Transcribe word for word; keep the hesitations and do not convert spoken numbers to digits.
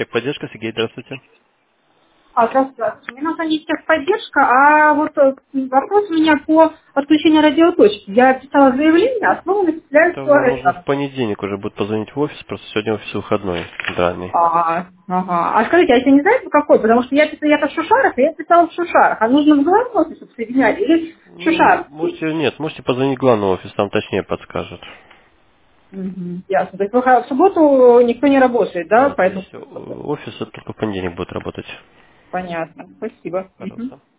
Техподдержка, Сергей, здравствуйте. А, здравствуйте. Мне нужна не техподдержка, а вот э, вопрос у меня по отключению радиоточки. Я писала заявление, а снова начисляю Это все вам нужно в это. понедельник уже будет позвонить в офис, просто сегодня офис выходной, центральный. Ага, ага. А скажите, а если не знаете, какой? Потому что я писала, я-то в Шушарах, и я писала в Шушарах. А нужно в главном офисе соединять или в Ну, Шушарах? можете, нет, можете позвонить в главный офис, там точнее подскажут. Мгм. Ясно. То есть в в субботу никто не работает, да? Нет, Поэтому здесь э, офис только в понедельник будет работать. понятно. Спасибо. Мгм. Пожалуйста.